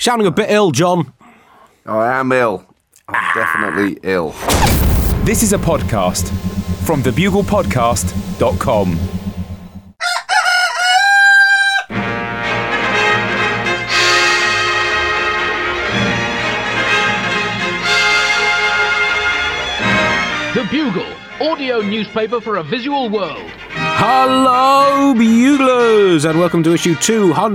Sounding a bit ill, John. I am ill. I'm definitely ill. This is a podcast from thebuglepodcast.com. The Bugle, audio newspaper for a visual world. Hello, Buglers, and welcome to issue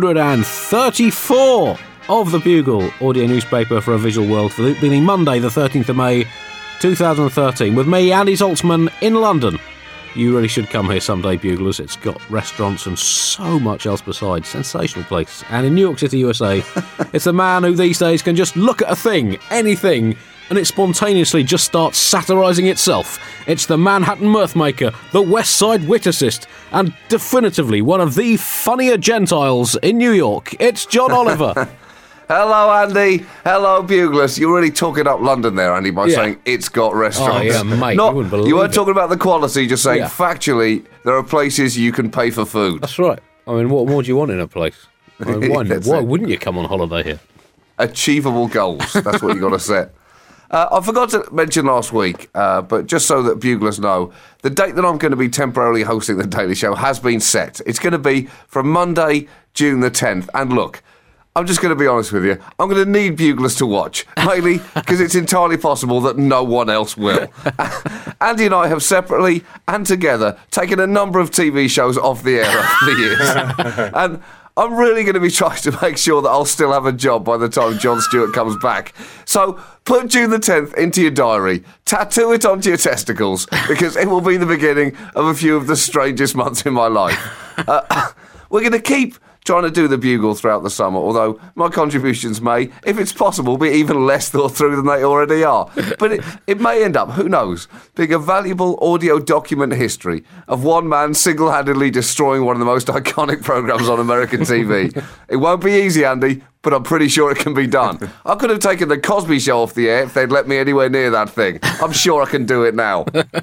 234 of The Bugle, audio newspaper for a visual world, for being Monday, the 13th of May, 2013, with me, Andy Zaltzman, in London. You really should come here someday, Buglers. It's got restaurants and so much else besides. Sensational place. And in New York City, USA, it's the man who these days can just look at a thing, anything, and it spontaneously just starts satirising itself. It's the Manhattan Mirthmaker, the West Side Wit Assist, and definitively one of the funnier Gentiles in New York. It's John Oliver. Hello, Andy. Hello, Buglers. You're really talking up London there, Andy, by saying it's got restaurants. Oh, yeah, mate, you wouldn't believe you weren't it. talking about the quality, just saying factually there are places you can pay for food. That's right. I mean, what more do you want in a place? I mean, why That's why it. wouldn't you come on holiday here? Achievable goals. That's what you got to set. I forgot to mention last week, but just so that Buglers know, the date that I'm going to be temporarily hosting the Daily Show has been set. It's going to be from Monday, June the 10th. And look, I'm just going to be honest with you. I'm going to need Buglers to watch, mainly because it's entirely possible that no one else will. Andy and I have separately and together taken a number of TV shows off the air over the years. And I'm really going to be trying to make sure that I'll still have a job by the time Jon Stewart comes back. So put June the 10th into your diary, tattoo it onto your testicles, because it will be the beginning of a few of the strangest months in my life. We're going to keep trying to do the Bugle throughout the summer, although my contributions may, if it's possible, be even less thought through than they already are. But it may end up, who knows, being a valuable audio document history of one man single-handedly destroying one of the most iconic programmes on American TV. It won't be easy, Andy, but I'm pretty sure it can be done. I could have taken the Cosby Show off the air if they'd let me anywhere near that thing. I'm sure I can do it now.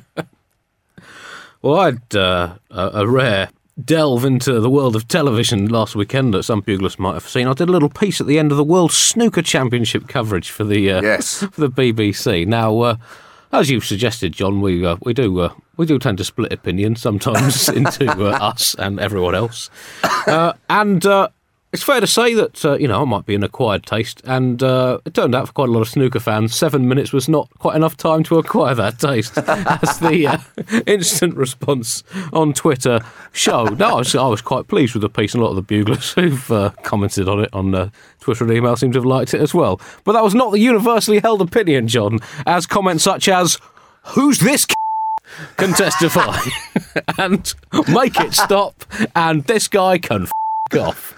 Well, I had a rare delve into the world of television last weekend that some Buglers might have seen. I did a little piece at the end of the World Snooker Championship coverage for the for the BBC. Now, as you suggested, John, we do tend to split opinion sometimes into us and everyone else, and it's fair to say that I might be an acquired taste, and it turned out for quite a lot of snooker fans, 7 minutes was not quite enough time to acquire that taste, as the instant response on Twitter showed. No, I was quite pleased with the piece, and a lot of the Buglers who've commented on it on Twitter and email seem to have liked it as well. But that was not the universally held opinion, John, as comments such as, "Who's this can testify," and "Make it stop," and "This guy can off."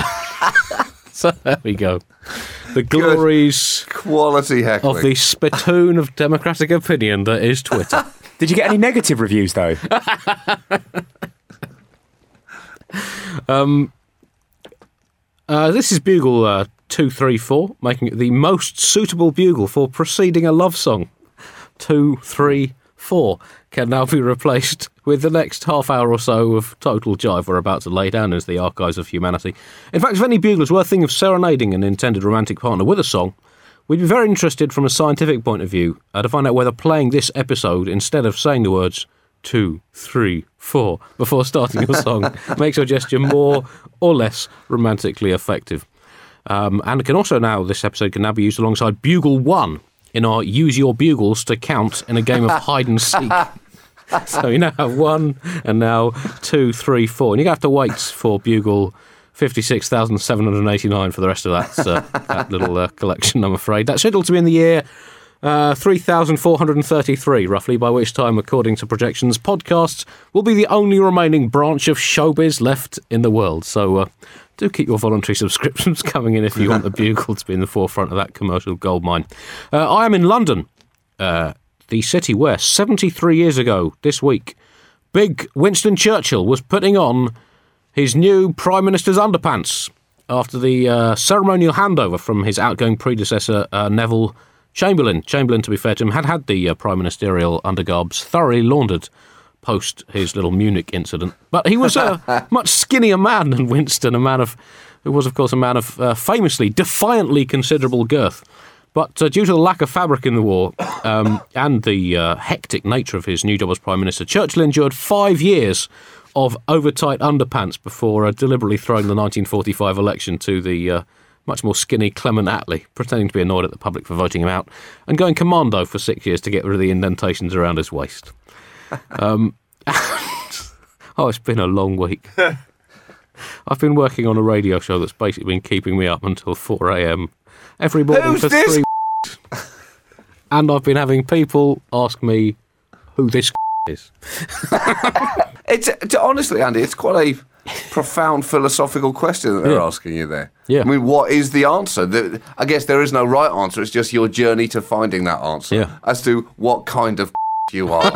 So there we go. The glories Quality heckling. of the spittoon of democratic opinion that is Twitter. Did you get any negative reviews, though? This is Bugle 234, making it the most suitable bugle for preceding a love song. 234 can now be replaced with the next half hour or so of total jive we're about to lay down as the archives of humanity. In fact, if any buglers were thinking of serenading an intended romantic partner with a song, we'd be very interested from a scientific point of view to find out whether playing this episode instead of saying the words 2, 3, 4 before starting your song makes your gesture more or less romantically effective. And it can also now, this episode can now be used alongside Bugle 1 in our Use Your Bugles to Count in a game of hide and seek. So you now have 1 and now 2, 3, 4. And you're going to have to wait for Bugle 56,789 for the rest of that little collection, I'm afraid. That's scheduled to be in the year 3,433, roughly, by which time, according to projections, podcasts will be the only remaining branch of showbiz left in the world. So do keep your voluntary subscriptions coming in if you want the Bugle to be in the forefront of that commercial goldmine. I am in London, the city where 73 years ago this week, big Winston Churchill was putting on his new Prime Minister's underpants after the ceremonial handover from his outgoing predecessor, Neville Chamberlain. Chamberlain, to be fair to him, had the prime ministerial undergarbs thoroughly laundered post his little Munich incident. But he was a much skinnier man than Winston, who was, of course, a man of famously, defiantly considerable girth. But due to the lack of fabric in the war and the hectic nature of his new job as Prime Minister, Churchill endured 5 years of overtight underpants before deliberately throwing the 1945 election to the much more skinny Clement Attlee, pretending to be annoyed at the public for voting him out, and going commando for 6 years to get rid of the indentations around his waist. It's been a long week. I've been working on a radio show that's basically been keeping me up until 4 a.m. every morning for 3 weeks. And I've been having people ask me who this is. Honestly, Andy, it's quite a profound philosophical question that they're asking you there. Yeah. I mean, what is the answer? I guess there is no right answer. It's just your journey to finding that answer as to what kind of you are.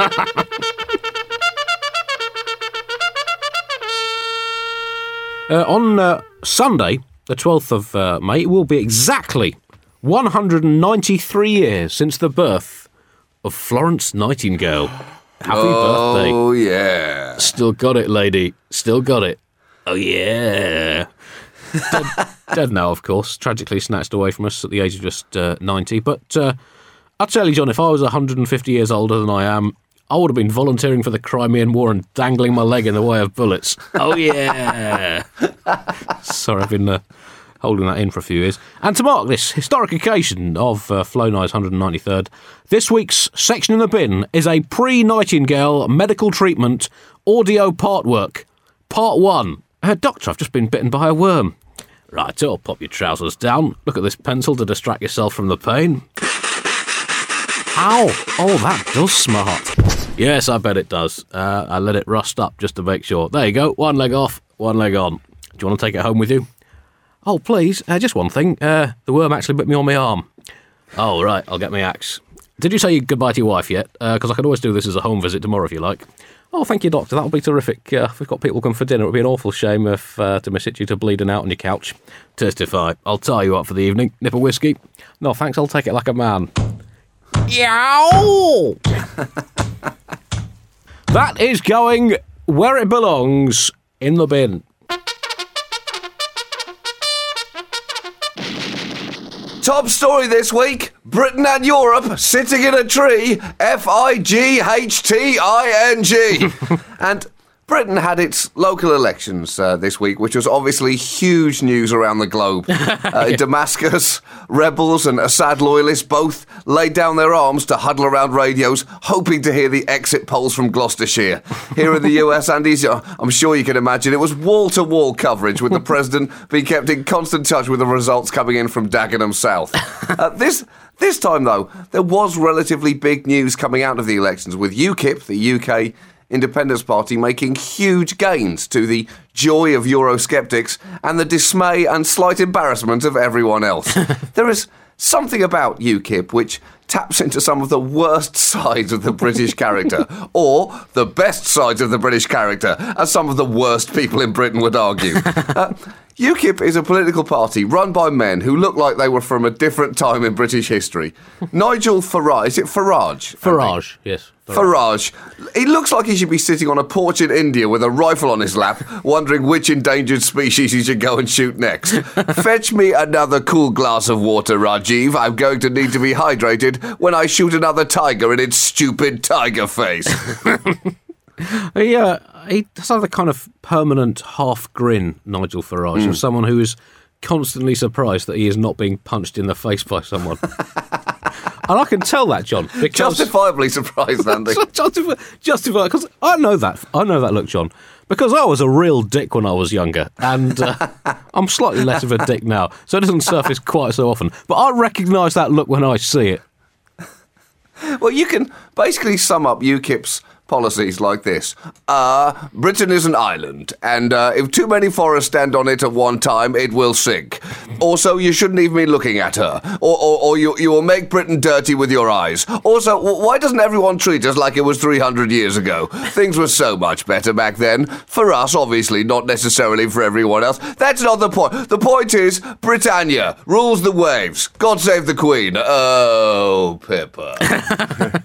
On Sunday, the 12th of May, it will be exactly 193 years since the birth of Florence Nightingale. Happy birthday. Oh, yeah. Still got it, lady. Still got it. Oh, yeah. Dead now, of course. Tragically snatched away from us at the age of just 90. But I'll tell you, John, if I was 150 years older than I am, I would have been volunteering for the Crimean War and dangling my leg in the way of bullets. Oh, yeah. Sorry, I've been holding that in for a few years. And to mark this historic occasion of Flo Nye's 193rd, this week's Section in the Bin is a pre-Nightingale medical treatment audio part work. Part 1. Doctor, I've just been bitten by a worm. Right, I'll pop your trousers down. Look at this pencil to distract yourself from the pain. Ow! Oh, that does smart. Yes, I bet it does. I let it rust up just to make sure. There you go. One leg off, one leg on. Do you want to take it home with you? Oh, please. Just one thing. The worm actually bit me on my arm. Oh, right. I'll get my axe. Did you say goodbye to your wife yet? Because I could always do this as a home visit tomorrow if you like. Oh, thank you, Doctor. That'll be terrific. If we've got people come for dinner, it would be an awful shame if to miss it due to bleeding out on your couch. Testify. I'll tie you up for the evening. Nip a whiskey. No, thanks. I'll take it like a man. Yow! That is going where it belongs, in the bin. Top story this week, Britain and Europe sitting in a tree, F-I-G-H-T-I-N-G. And Britain had its local elections this week, which was obviously huge news around the globe. In Damascus, rebels and Assad loyalists both laid down their arms to huddle around radios, hoping to hear the exit polls from Gloucestershire. Here in the US, Andy, I'm sure you can imagine, it was wall-to-wall coverage, with the president being kept in constant touch with the results coming in from Dagenham South. This time, though, there was relatively big news coming out of the elections, with UKIP, the UK Independence Party, making huge gains to the joy of Eurosceptics and the dismay and slight embarrassment of everyone else. There is something about UKIP which taps into some of the worst sides of the British character, or the best sides of the British character, as some of the worst people in Britain would argue. UKIP is a political party run by men who look like they were from a different time in British history. Nigel Farage, is it Farage? Farage, yes. Farage. He looks like he should be sitting on a porch in India with a rifle on his lap, wondering which endangered species he should go and shoot next. Fetch me another cool glass of water, Rajiv. I'm going to need to be hydrated when I shoot another tiger in its stupid tiger face. He does have a kind of permanent half grin, Nigel Farage, of someone who is constantly surprised that he is not being punched in the face by someone. And I can tell that, John, because justifiably surprised, Andy. Justified, because I know that look, John, because I was a real dick when I was younger, and I'm slightly less of a dick now, so it doesn't surface quite so often. But I recognise that look when I see it. Well, you can basically sum up UKIP's policies like this. Britain is an island, and if too many forests stand on it at one time, it will sink. Also, you shouldn't even be looking at her, or you will make Britain dirty with your eyes. Also, why doesn't everyone treat us like it was 300 years ago? Things were so much better back then. For us, obviously, not necessarily for everyone else. That's not the point. The point is, Britannia rules the waves. God save the Queen. Oh, Pippa.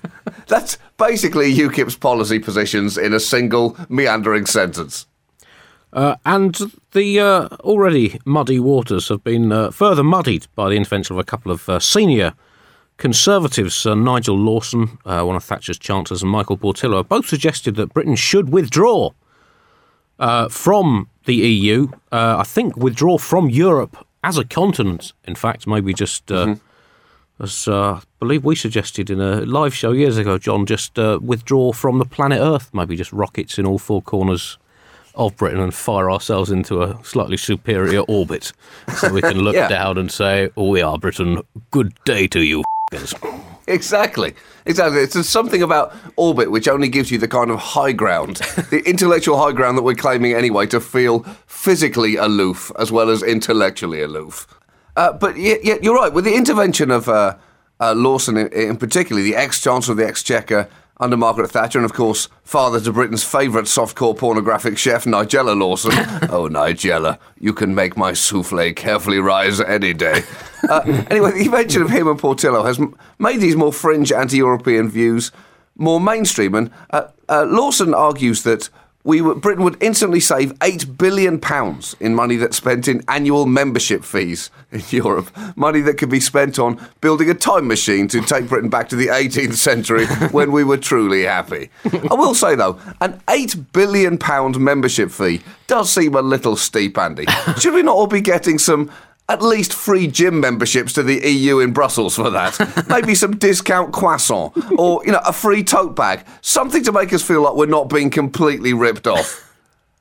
That's basically UKIP's policy positions in a single meandering sentence. And the already muddy waters have been further muddied by the intervention of a couple of senior Conservatives. Nigel Lawson, one of Thatcher's chancellors, and Michael Portillo have both suggested that Britain should withdraw from the EU. I think withdraw from Europe as a continent, in fact, maybe just, as I believe we suggested in a live show years ago, John, just withdraw from the planet Earth, maybe just rockets in all four corners of Britain and fire ourselves into a slightly superior orbit so we can look down and say, oh, we are Britain, good day to you, f***ers. Exactly. It's something about orbit which only gives you the kind of high ground, the intellectual high ground that we're claiming anyway, to feel physically aloof as well as intellectually aloof. But you're right, with the intervention of Lawson in particular, the ex-Chancellor of the Exchequer under Margaret Thatcher, and of course, father to Britain's favourite softcore pornographic chef, Nigella Lawson. Oh, Nigella, you can make my souffle carefully rise any day. Anyway, the invention of him and Portillo has made these more fringe anti-European views more mainstream, and Lawson argues that Britain would instantly save £8 billion in money that's spent in annual membership fees in Europe, money that could be spent on building a time machine to take Britain back to the 18th century when we were truly happy. I will say, though, an £8 billion membership fee does seem a little steep, Andy. Should we not all be getting some at least free gym memberships to the EU in Brussels for that? Maybe some discount croissant or, a free tote bag. Something to make us feel like we're not being completely ripped off.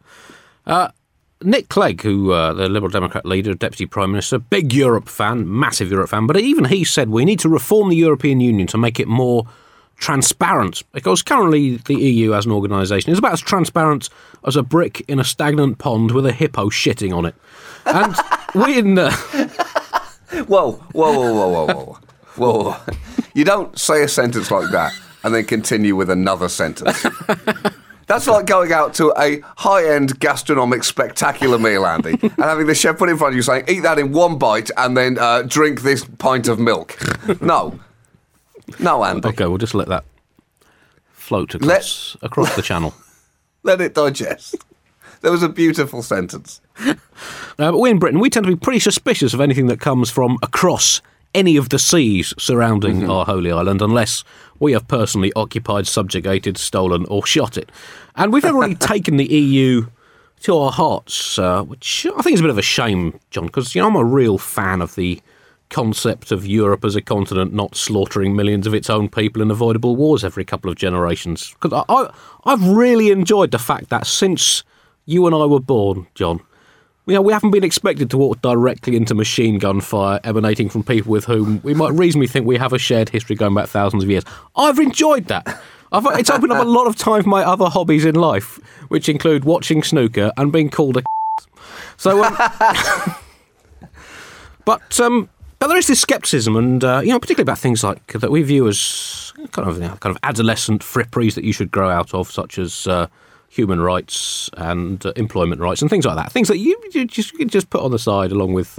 Nick Clegg, who the Liberal Democrat leader, Deputy Prime Minister, big Europe fan, massive Europe fan, but even he said we need to reform the European Union to make it more transparent, because currently the EU as an organisation is about as transparent as a brick in a stagnant pond with a hippo shitting on it. And we in... Whoa. You don't say a sentence like that and then continue with another sentence. That's like going out to a high-end gastronomic spectacular meal, Andy, and having the chef put it in front of you saying, eat that in one bite and then drink this pint of milk. No, Andy. OK, we'll just let that float across the channel. Let it digest. There was a beautiful sentence. But we in Britain, we tend to be pretty suspicious of anything that comes from across any of the seas surrounding our holy island, unless we have personally occupied, subjugated, stolen or shot it. And we've never really taken the EU to our hearts, which I think is a bit of a shame, John, because I'm a real fan of the concept of Europe as a continent not slaughtering millions of its own people in avoidable wars every couple of generations. Because I've really enjoyed the fact that since you and I were born, John, we haven't been expected to walk directly into machine gun fire emanating from people with whom we might reasonably think we have a shared history going back thousands of years. I've enjoyed that. It's opened up a lot of time for my other hobbies in life, which include watching snooker and being called a So, But there is this scepticism, and particularly about things like that we view as kind of adolescent fripperies that you should grow out of, such as human rights and employment rights and things like that. Things that you just put on the side along with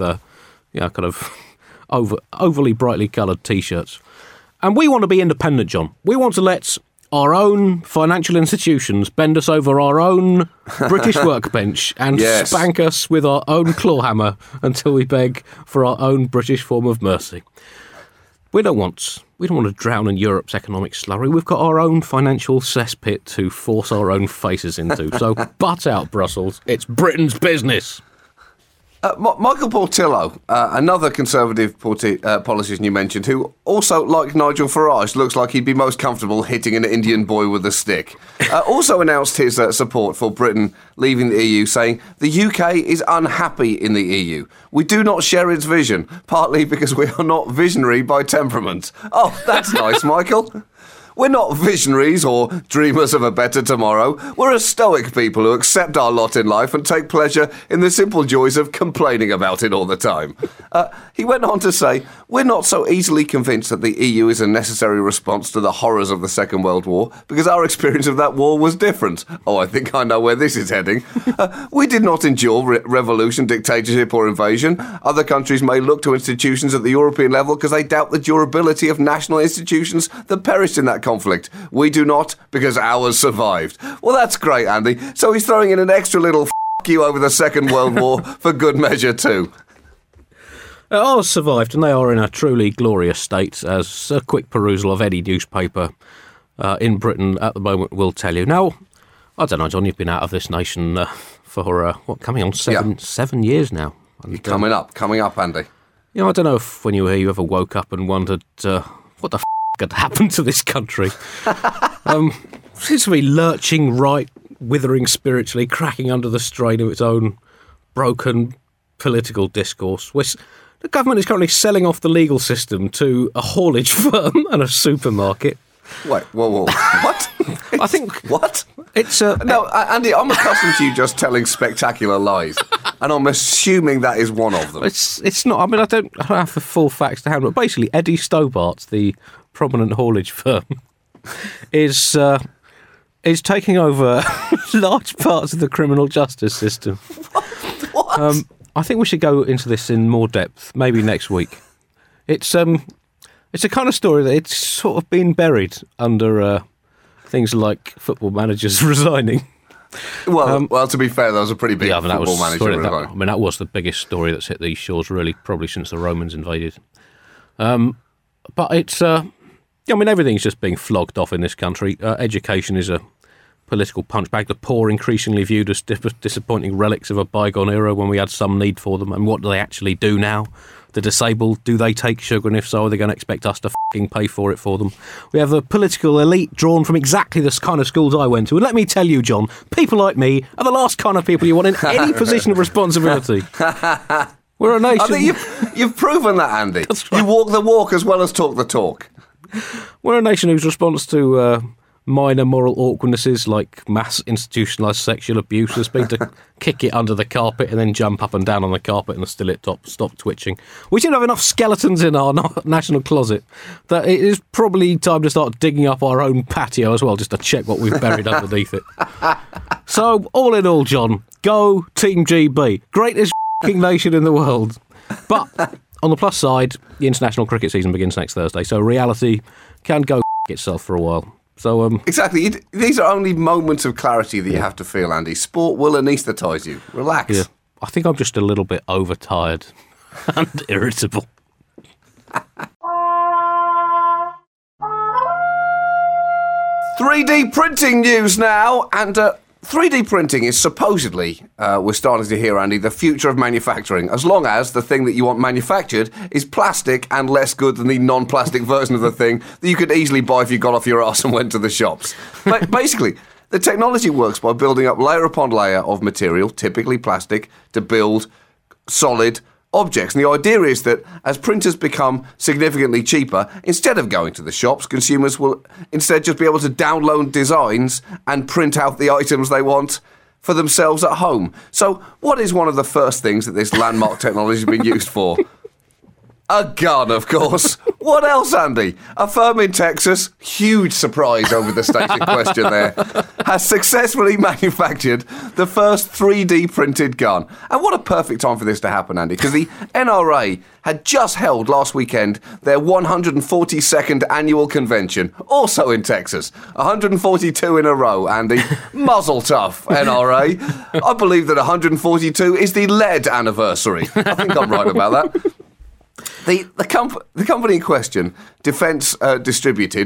overly brightly coloured T-shirts. And we want to be independent, John. We want to let our own financial institutions bend us over our own British workbench and spank us with our own claw hammer until we beg for our own British form of mercy. We don't want to drown in Europe's economic slurry. We've got our own financial cesspit to force our own faces into. So butt out, Brussels. It's Britain's business. Michael Portillo, another Conservative politician you mentioned, who also, like Nigel Farage, looks like he'd be most comfortable hitting an Indian boy with a stick, also announced his support for Britain leaving the EU, saying the UK is unhappy in the EU. We do not share its vision, partly because we are not visionary by temperament. Oh, that's nice, Michael. We're not visionaries or dreamers of a better tomorrow. We're a stoic people who accept our lot in life and take pleasure in the simple joys of complaining about it all the time. He went on to say, we're not so easily convinced that the EU is a necessary response to the horrors of the Second World War, because our experience of that war was different. Oh, I think I know where this is heading. We did not endure revolution, dictatorship or invasion. Other countries may look to institutions at the European level because they doubt the durability of national institutions that perished in that that conflict. We do not, because ours survived. Well, that's great, Andy. So he's throwing in an extra little you over the Second World War for good measure too. Ours survived, and they are in a truly glorious state, as a quick perusal of any newspaper in Britain at the moment will tell you. Now, I don't know, John, you've been out of this nation for, coming on 7 years now. And, coming up, Andy. You know, I don't know if when you were here you ever woke up and wondered what the had happened to this country. Seems to be lurching right, withering spiritually, cracking under the strain of its own broken political discourse. The government is currently selling off the legal system to a haulage firm and a supermarket. Wait, whoa. What? I think... What? It's No, Andy, I'm accustomed to you just telling spectacular lies, and I'm assuming that is one of them. It's not... I mean, I don't have the full facts to hand, but basically Eddie Stobart, the prominent haulage firm, is taking over large parts of the criminal justice system. What? I think we should go into this in more depth, maybe next week. It's a kind of story that it's sort of been buried under things like football managers resigning. Well, to be fair, that was a pretty big football manager resigning. That was the biggest story that's hit these shores, really, probably since the Romans invaded. But it's... everything's just being flogged off in this country. Education is a political punchbag. The poor increasingly viewed as disappointing relics of a bygone era when we had some need for them. And what do they actually do now? The disabled, do they take sugar? And if so, are they going to expect us to fucking pay for it for them? We have a political elite drawn from exactly the kind of schools I went to. And let me tell you, John, people like me are the last kind of people you want in any position of responsibility. We're a nation... I think you've proven that, Andy. That's right. You walk the walk as well as talk the talk. We're a nation whose response to minor moral awkwardnesses like mass institutionalised sexual abuse has been to kick it under the carpet and then jump up and down on the carpet and still it stop twitching. We seem to have enough skeletons in our national closet that it is probably time to start digging up our own patio as well, just to check what we've buried underneath it. So, all in all, John, go Team GB. Greatest nation in the world. But... on the plus side, the international cricket season begins next Thursday, so reality can go itself for a while. So exactly. These are only moments of clarity that you have to feel, Andy. Sport will anaesthetise you. Relax. Yeah. I think I'm just a little bit overtired and irritable. 3D printing news now, and 3D printing is supposedly, we're starting to hear, Andy, the future of manufacturing, as long as the thing that you want manufactured is plastic and less good than the non-plastic version of the thing that you could easily buy if you got off your arse and went to the shops. But basically, the technology works by building up layer upon layer of material, typically plastic, to build solid objects. And the idea is that as printers become significantly cheaper, instead of going to the shops, consumers will instead just be able to download designs and print out the items they want for themselves at home. So what is one of the first things that this landmark technology has been used for? A gun, of course. What else, Andy? A firm in Texas, huge surprise over the station question there, has successfully manufactured the first 3D printed gun. And what a perfect time for this to happen, Andy, because the NRA had just held last weekend their 142nd annual convention, also in Texas. 142 in a row, Andy. Muzzle tough, NRA. I believe that 142 is the lead anniversary. I think I'm right about that. The company in question, Defence Distributed,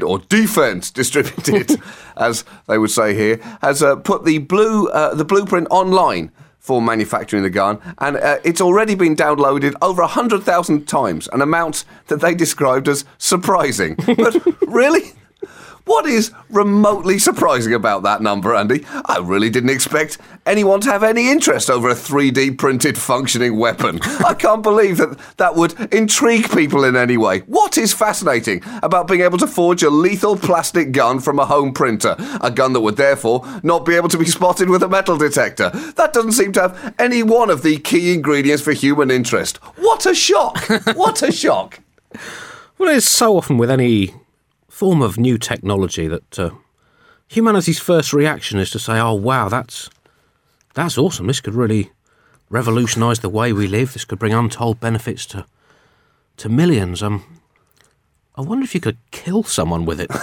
as they would say here, has put the blueprint online for manufacturing the gun, and it's already been downloaded over 100,000 times, an amount that they described as surprising. But really? What is remotely surprising about that number, Andy? I really didn't expect anyone to have any interest over a 3D printed functioning weapon. I can't believe that would intrigue people in any way. What is fascinating about being able to forge a lethal plastic gun from a home printer? A gun that would therefore not be able to be spotted with a metal detector. That doesn't seem to have any one of the key ingredients for human interest. What a shock! What a shock! Well, it's so often with any form of new technology that humanity's first reaction is to say, oh, wow, that's awesome. This could really revolutionise the way we live. This could bring untold benefits to millions. I wonder if you could kill someone with it.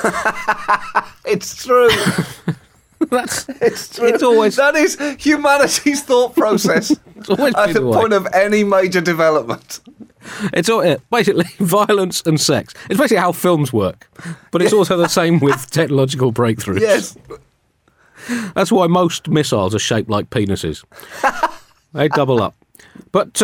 It's true. It's true. It's always... That is humanity's thought process It's always at been the the way. point of any major development. It's all, basically violence and sex. It's basically how films work. But it's also the same with technological breakthroughs. Yes. That's why most missiles are shaped like penises. They double up. But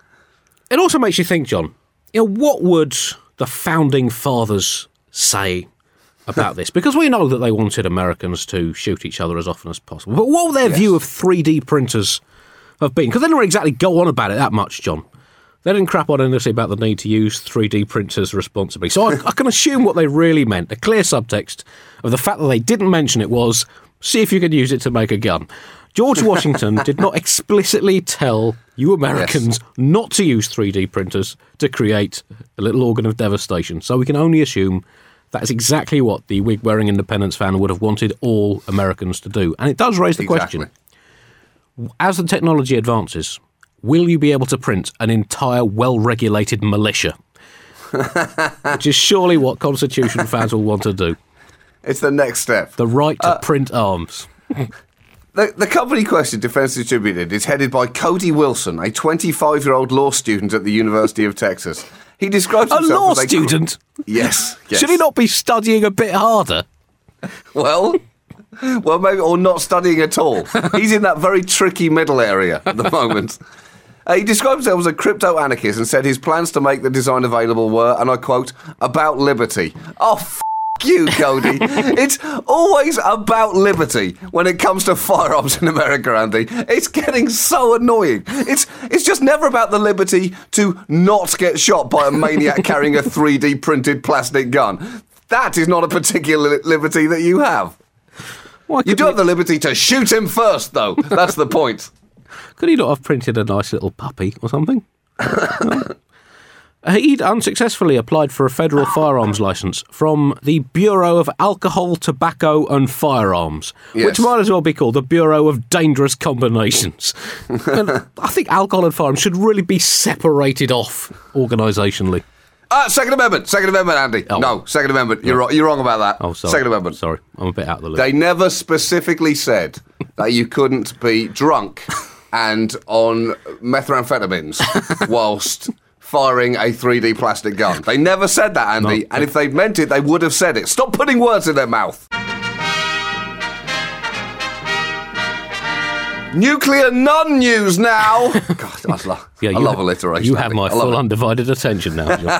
it also makes you think, John, what would the founding fathers say about this? Because we know that they wanted Americans to shoot each other as often as possible. But what would their view of 3D printers have been? Because they didn't exactly go on about it that much, John. They didn't crap on endlessly about the need to use 3D printers responsibly. So I can assume what they really meant, the clear subtext of the fact that they didn't mention it was, see if you can use it to make a gun. George Washington did not explicitly tell you Americans not to use 3D printers to create a little organ of devastation. So we can only assume that's exactly what the wig-wearing independence fan would have wanted all Americans to do. And it does raise the question, as the technology advances, will you be able to print an entire well-regulated militia? Which is surely what Constitution fans will want to do. It's the next step. The right to print arms. The company question, Defence Distributed, is headed by Cody Wilson, a 25-year-old law student at the University of Texas. He describes A himself law as student? Yes. Should he not be studying a bit harder? Well, maybe, or not studying at all. He's in that very tricky middle area at the moment. He described himself as a crypto-anarchist and said his plans to make the design available were, and I quote, about liberty. Oh, you, Cody. It's always about liberty when it comes to firearms in America, Andy. It's getting so annoying. It's just never about the liberty to not get shot by a maniac carrying a 3D printed plastic gun. That is not a particular liberty that you have. You do have the liberty to shoot him first, though. That's the point. Could he not have printed a nice little puppy or something? He'd unsuccessfully applied for a federal firearms licence from the Bureau of Alcohol, Tobacco and Firearms, which might as well be called the Bureau of Dangerous Combinations. And I think alcohol and firearms should really be separated off organisationally. Second Amendment, Andy. Oh. No, Second Amendment. You're wrong about that. Oh, sorry. Second Amendment. Sorry, I'm a bit out of the loop. They never specifically said that you couldn't be drunk and on methamphetamines whilst firing a 3D plastic gun. They never said that, Andy. No. And if they'd meant it, they would have said it. Stop putting words in their mouth. Nuclear nun news now. God, I love alliteration. You have my full undivided attention now, John.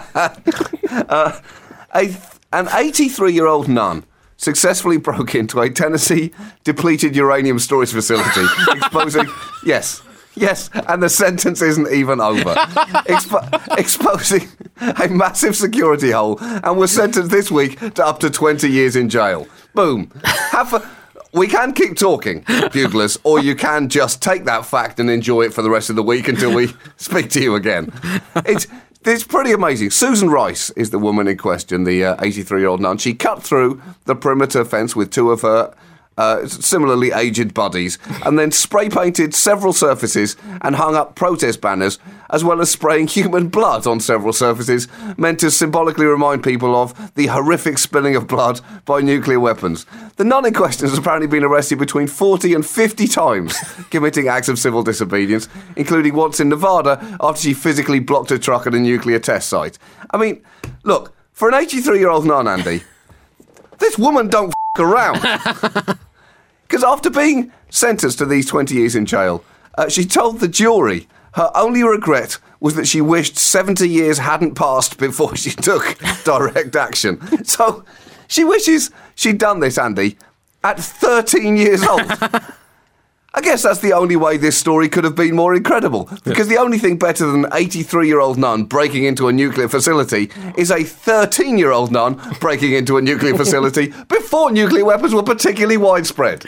An 83-year-old nun successfully broke into a Tennessee depleted uranium storage facility, exposing... Yes, and the sentence isn't even over. Exposing a massive security hole and was sentenced this week to up to 20 years in jail. Boom. We can keep talking, buglers, or you can just take that fact and enjoy it for the rest of the week until we speak to you again. It's pretty amazing. Susan Rice is the woman in question, the 83-year-old nun. She cut through the perimeter fence with two of her similarly aged buddies, and then spray-painted several surfaces and hung up protest banners, as well as spraying human blood on several surfaces, meant to symbolically remind people of the horrific spilling of blood by nuclear weapons. The nun in question has apparently been arrested between 40 and 50 times, committing acts of civil disobedience, including once in Nevada after she physically blocked a truck at a nuclear test site. I mean, look, for an 83-year-old nun, Andy, this woman don't around. Because after being sentenced to these 20 years in jail, she told the jury her only regret was that she wished 70 years hadn't passed before she took direct action. So she wishes she'd done this, Andy, at 13 years old. I guess that's the only way this story could have been more incredible. Because the only thing better than an 83-year-old nun breaking into a nuclear facility is a 13-year-old nun breaking into a nuclear facility before nuclear weapons were particularly widespread.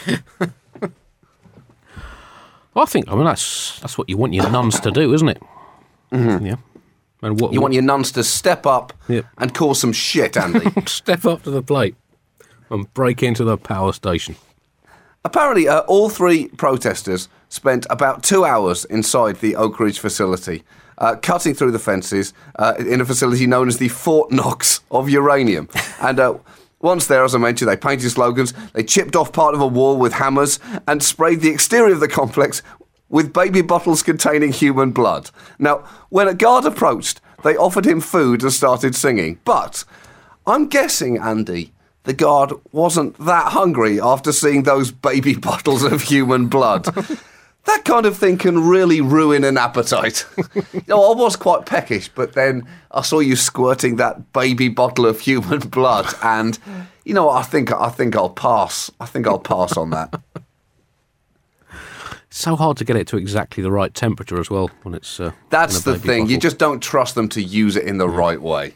Well, I mean, that's what you want your nuns to do, isn't it? Mm-hmm. Yeah. And you want your nuns to step up and cause some shit, Andy. Step up to the plate and break into the power station. Apparently, all three protesters spent about 2 hours inside the Oak Ridge facility, cutting through the fences in a facility known as the Fort Knox of uranium. And once there, as I mentioned, they painted slogans, they chipped off part of a wall with hammers and sprayed the exterior of the complex with baby bottles containing human blood. Now, when a guard approached, they offered him food and started singing. But I'm guessing, Andy, the guard wasn't that hungry after seeing those baby bottles of human blood. That kind of thing can really ruin an appetite. I was quite peckish, but then I saw you squirting that baby bottle of human blood, and I think I'll pass. I think I'll pass on that. It's so hard to get it to exactly the right temperature as well when it's. That's the thing. Bottle. You just don't trust them to use it in the right way.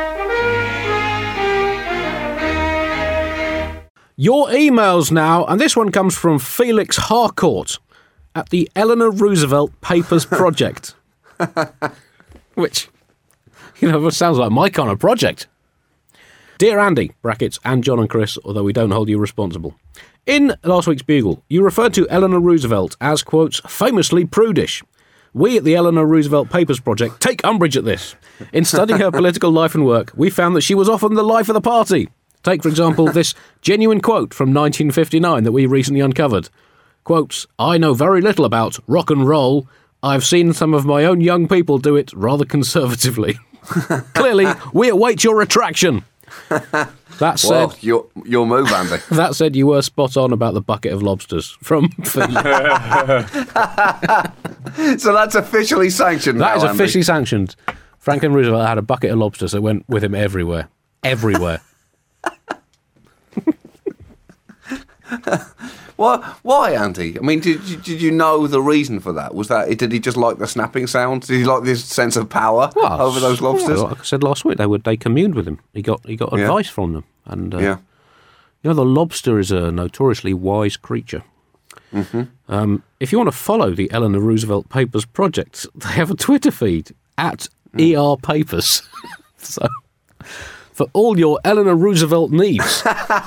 Your emails now, and this one comes from Felix Harcourt at the Eleanor Roosevelt Papers Project. Which, sounds like my kind of project. Dear Andy, brackets, and John and Chris, although we don't hold you responsible. In last week's Bugle, you referred to Eleanor Roosevelt as, quotes, famously prudish. We at the Eleanor Roosevelt Papers Project take umbrage at this. In studying her political life and work, we found that she was often the life of the party. Take, for example, this genuine quote from 1959 that we recently uncovered. Quotes, I know very little about rock and roll. I've seen some of my own young people do it rather conservatively. Clearly, we await your retraction. That said, well, your move, Andy. That said, you were spot on about the bucket of lobsters from Felix. So that's officially sanctioned. That now, is officially sanctioned. Franklin Roosevelt had a bucket of lobsters that went with him everywhere. Everywhere. Why, Andy? I mean, did you know the reason for that? Did he just like the snapping sound? Did he like this sense of power over those lobsters? Like I said last week, they communed with him. He got advice from them, and the lobster is a notoriously wise creature. Mm-hmm. If you want to follow the Eleanor Roosevelt Papers Project, they have a Twitter feed at ER Papers. So, for all your Eleanor Roosevelt needs.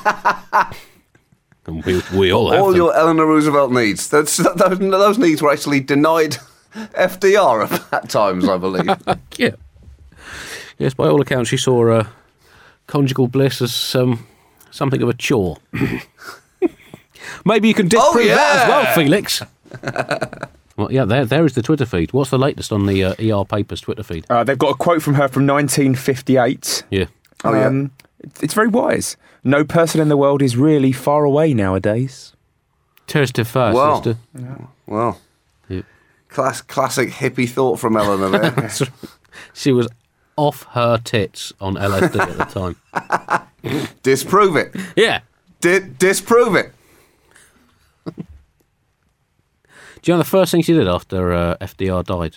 And we all have all them. Your Eleanor Roosevelt needs. Those needs were actually denied FDR at times, I believe. Yeah. Yes, by all accounts, she saw conjugal bliss as something of a chore. Maybe you can disprove that as well, Felix. Well, yeah, there is the Twitter feed. What's the latest on the ER Papers Twitter feed? They've got a quote from her from 1958. Yeah. Oh, yeah. It's very wise. No person in the world is really far away nowadays. Tears to first, sister. Well, classic hippie thought from Eleanor there. She was off her tits on LSD at the time. Disprove it. Yeah. Disprove it. Do you know the first thing she did after FDR died?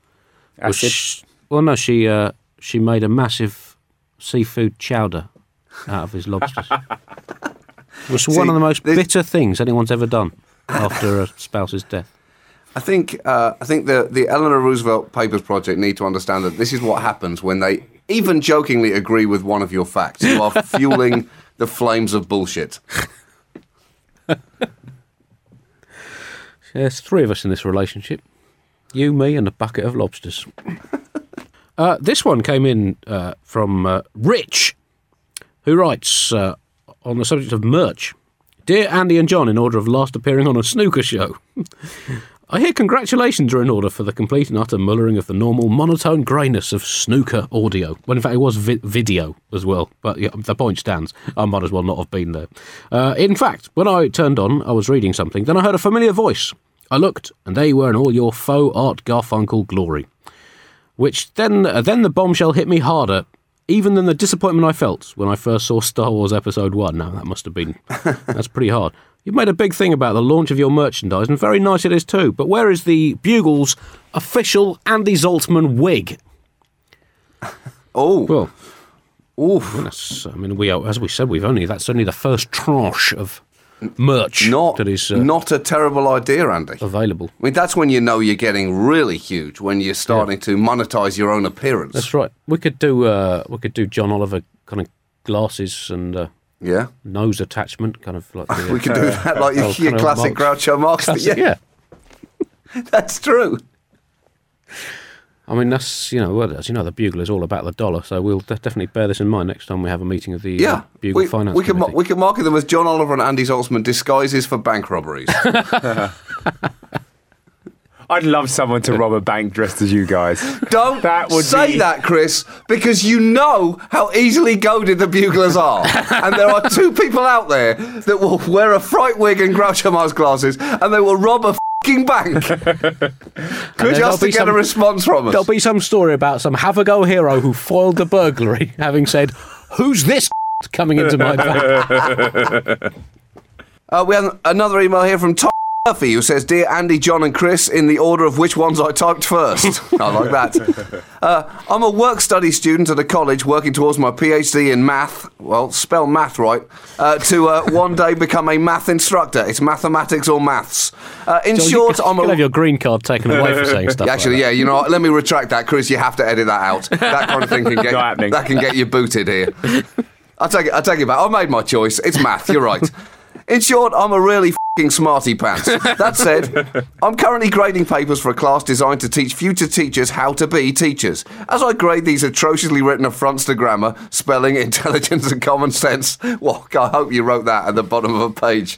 She made a massive seafood chowder out of his lobsters. It was one of the most bitter things anyone's ever done after a spouse's death. I think the Eleanor Roosevelt Papers Project need to understand that this is what happens when they even jokingly agree with one of your facts. You are fueling the flames of bullshit. There's three of us in this relationship. You, me, and a bucket of lobsters. This one came in from Rich, who writes on the subject of merch. Dear Andy and John, in order of last appearing on a snooker show, I hear congratulations are in order for the complete and utter mullering of the normal monotone greyness of snooker audio. Well, in fact, it was video as well, but yeah, the point stands. I might as well not have been there. In fact, when I turned on, I was reading something, then I heard a familiar voice. I looked, and there you were in all your faux Art Garfunkel glory. Which then the bombshell hit me harder even than the disappointment I felt when I first saw Star Wars Episode 1. Now, that must have been... That's pretty hard. You've made a big thing about the launch of your merchandise, and very nice it is too, but where is the Bugle's official Andy Zaltzman wig? Oh. Well, oof. I mean, as we said, that's only the first tranche of merch that is not a terrible idea, Andy. Available. I mean, that's when you know you're getting really huge, when you're starting to monetize your own appearance. That's right. We could do John Oliver kind of glasses and nose attachment, kind of like the, we could do that like your classic Groucho Marx. Classic, yeah. That's true. I mean, that's, as you know, the Bugle is all about the dollar, so we'll definitely bear this in mind next time we have a meeting of the Bugle Finance Committee. We can market them as John Oliver and Andy Zaltzman disguises for bank robberies. I'd love someone to rob a bank dressed as you guys. Don't say that, Chris, because you know how easily goaded the Buglers are. And there are two people out there that will wear a fright wig and Groucho Marx glasses and they will rob a f***ing bank. Just to get a response from us. There'll be some story about some have-a-go hero who foiled the burglary, having said, "Who's this coming into my bank?" We have another email here from Tom Murphy, who says, "Dear Andy, John and Chris, in the order of which ones I typed first." I like that. I'm a work-study student at a college working towards my PhD in math, well, spell math right, to one day become a math instructor. It's mathematics or maths. In short, I'm a... have your green card taken away for saying stuff Actually, like that. you know what, let me retract that, Chris. You have to edit that out. That kind of thing can get you booted here. I'll take it back. I made my choice. It's math. You're right. In short, I'm a really f***ing smarty pants. That said, I'm currently grading papers for a class designed to teach future teachers how to be teachers. As I grade these atrociously written affronts to grammar, spelling, intelligence and common sense, well, I hope you wrote that at the bottom of a page,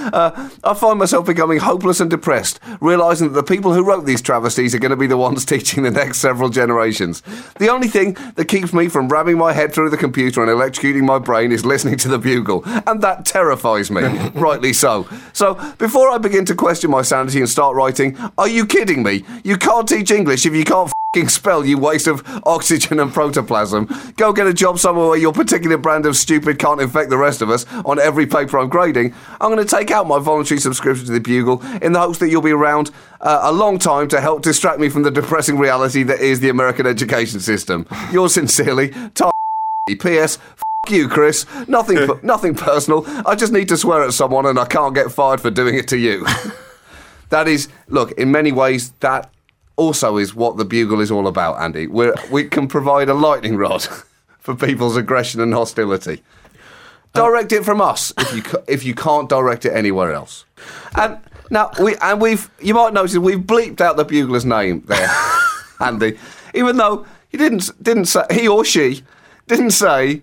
I find myself becoming hopeless and depressed, realising that the people who wrote these travesties are going to be the ones teaching the next several generations. The only thing that keeps me from ramming my head through the computer and electrocuting my brain is listening to the Bugle, and that terrifies me. Rightly so. So, before I begin to question my sanity and start writing, are you kidding me? You can't teach English if you can't f***ing spell, you waste of oxygen and protoplasm. Go get a job somewhere where your particular brand of stupid can't infect the rest of us on every paper I'm grading. I'm going to take out my voluntary subscription to the Bugle in the hopes that you'll be around a long time to help distract me from the depressing reality that is the American education system. Yours sincerely, Tom. P.S. You, Chris. Nothing personal. I just need to swear at someone and I can't get fired for doing it to you. That is, look, in many ways, that also is what the Bugle is all about, Andy. We can provide a lightning rod for people's aggression and hostility. Direct it from us if you can't direct it anywhere else. And now you might notice we've bleeped out the Bugler's name there, Andy, even though he didn't say, he or she didn't say.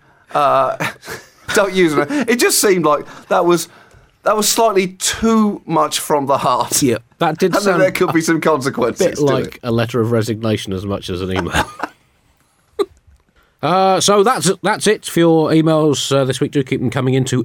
Don't use it. It just seemed like that was slightly too much from the heart. Yeah, that did and sound. There could be some consequences. A bit like a letter of resignation as much as an email. So that's it for your emails this week. Do keep them coming into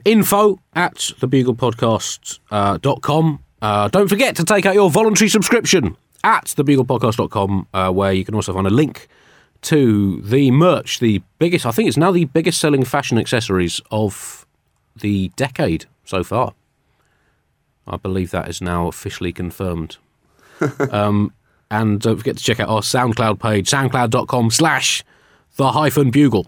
info@thebuglepodcast.com. Don't forget to take out your voluntary subscription at thebuglepodcast.com, where you can also find a link to the merch, I think it's now the biggest selling fashion accessories of the decade so far. I believe that is now officially confirmed. And don't forget to check out our SoundCloud page, soundcloud.com/the-bugle.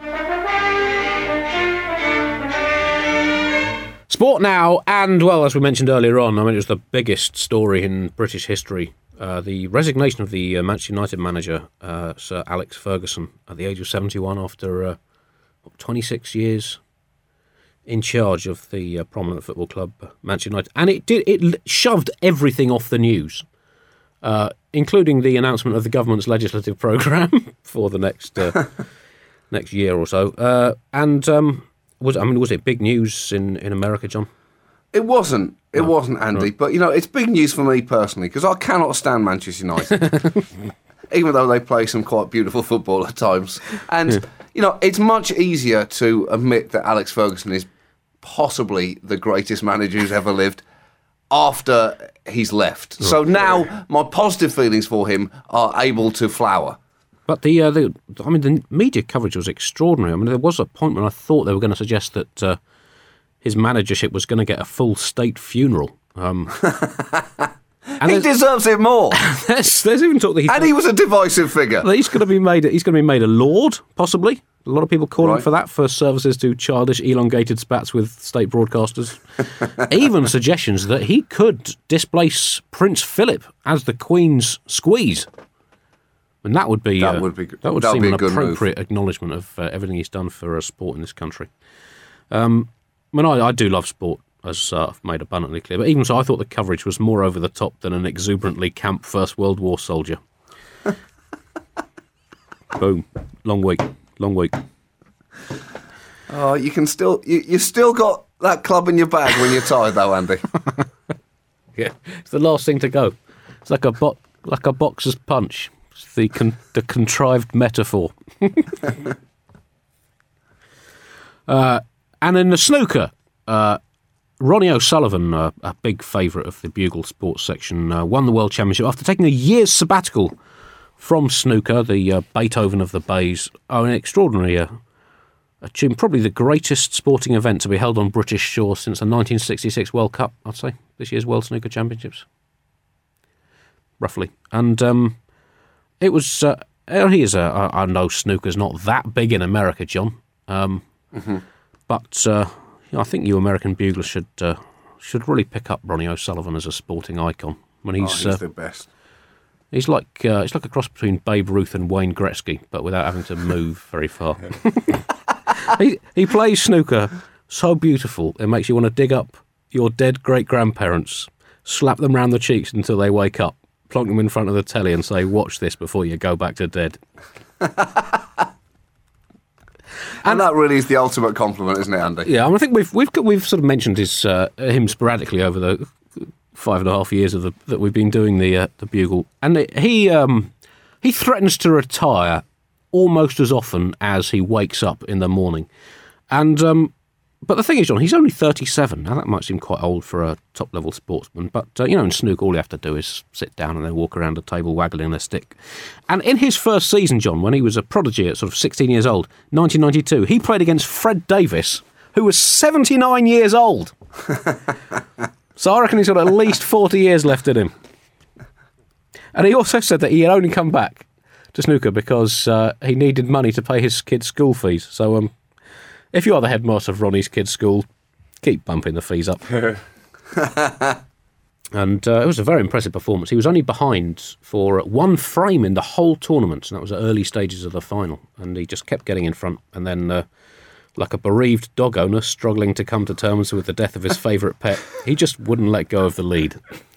Sport now, and well, as we mentioned earlier on, I mean, it was the biggest story in British history. The resignation of the Manchester United manager, Sir Alex Ferguson, at the age of 71 after 26 years in charge of the prominent football club, Manchester United. And it shoved everything off the news, including the announcement of the government's legislative programme for the next year or so. Was it big news in America, John? It wasn't. It wasn't, Andy. Right. But, it's big news for me personally, because I cannot stand Manchester United, even though they play some quite beautiful football at times. And, it's much easier to admit that Alex Ferguson is possibly the greatest manager who's ever lived after he's left. Right. So now my positive feelings for him are able to flower. But the media coverage was extraordinary. I mean, there was a point when I thought they were going to suggest that his managership was going to get a full state funeral. And he deserves it more. there's even talk that he was a divisive figure. He's going to be made a lord, possibly. A lot of people calling for that, for services to childish, elongated spats with state broadcasters. Even suggestions that he could displace Prince Philip as the Queen's squeeze. And that would seem an appropriate acknowledgement of everything he's done for sport in this country. I do love sport. as I've made abundantly clear. But even so, I thought the coverage was more over the top than an exuberantly camp First World War soldier. Boom. Long week. Oh, you can still... You still got that club in your bag when you're tired, though, Andy. Yeah, it's the last thing to go. It's like a boxer's punch. It's the contrived metaphor. And in the snooker, Ronnie O'Sullivan, a big favourite of the Bugle sports section, won the World Championship after taking a year's sabbatical from snooker, the Beethoven of the Bays. Oh, an extraordinary achievement, probably the greatest sporting event to be held on British shore since the 1966 World Cup, I'd say, this year's World Snooker Championships, roughly. And it was, I know snooker's not that big in America, John, but I think you American buglers should really pick up Ronnie O'Sullivan as a sporting icon. When he's the best. He's like a cross between Babe Ruth and Wayne Gretzky, but without having to move very far. He plays snooker so beautiful, it makes you want to dig up your dead great-grandparents, slap them round the cheeks until they wake up, plonk them in front of the telly and say, watch this before you go back to dead. And that really is the ultimate compliment, isn't it, Andy? Yeah, I think we've sort of mentioned him sporadically over the 5.5 years that we've been doing the Bugle, and he threatens to retire almost as often as he wakes up in the morning, and but the thing is, John, he's only 37 now. That might seem quite old for a top level sportsman, but in snooker, all you have to do is sit down and then walk around a table waggling a stick. And in his first season, John, when he was a prodigy at sort of 16 years old, 1992, he played against Fred Davis, who was 79 years old. So I reckon he's got at least 40 years left in him. And he also said that he had only come back to snooker because he needed money to pay his kids' school fees. So if you are the headmaster of Ronnie's kids' school, keep bumping the fees up. And it was a very impressive performance. He was only behind for one frame in the whole tournament, and that was at early stages of the final. And he just kept getting in front, and then like a bereaved dog owner struggling to come to terms with the death of his favourite pet, he just wouldn't let go of the lead.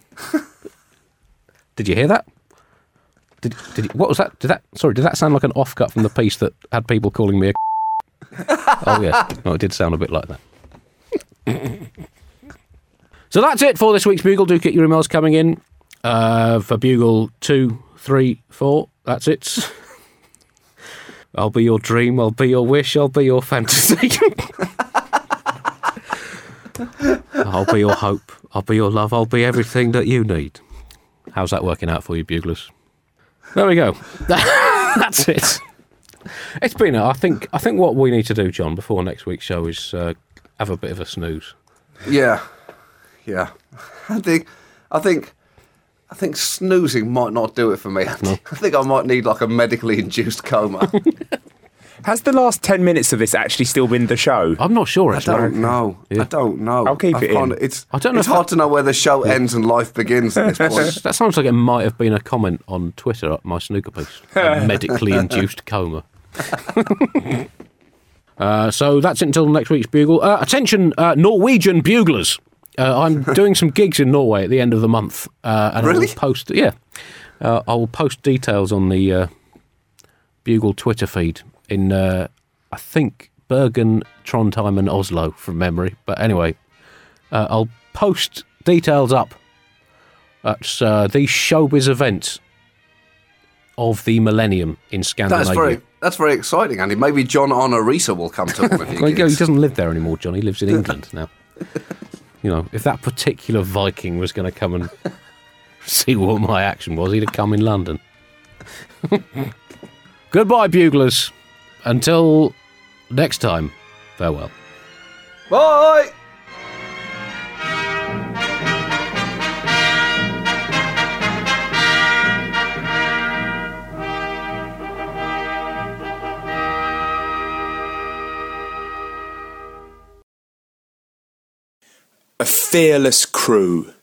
Did you hear that? What was that? Did that sound like an off-cut from the piece that had people calling me a Oh, yeah. No, it did sound a bit like that. So that's it for this week's Bugle. Do get your emails coming in for Bugle 2, 3, 4. That's it. I'll be your dream, I'll be your wish, I'll be your fantasy. I'll be your hope, I'll be your love, I'll be everything that you need. How's that working out for you, Buglers? There we go. That's it. It's been, I think what we need to do, John, before next week's show is have a bit of a snooze. Yeah. I think snoozing might not do it for me. No. I think I might need like a medically induced coma. Has the last 10 minutes of this actually still been the show? I'm not sure, actually. I don't know. I'll keep it in. It's hard to know where the show ends and life begins at this point. That sounds like it might have been a comment on Twitter at my snooker piece. A medically induced coma. So that's it until next week's Bugle. Attention, Norwegian buglers. I'm doing some gigs in Norway at the end of the month. And really? I will post details on the Bugle Twitter feed in, I think, Bergen, Trondheim and Oslo from memory. But anyway, I'll post details up at the showbiz event of the millennium in Scandinavia. That's very exciting, Andy. Maybe John Honorisa will come to one of your gigs. He doesn't live there anymore, John. He lives in England now. If that particular Viking was going to come and see what my action was, he'd have come in London. Goodbye, buglers. Until next time, farewell. Bye! A fearless crew.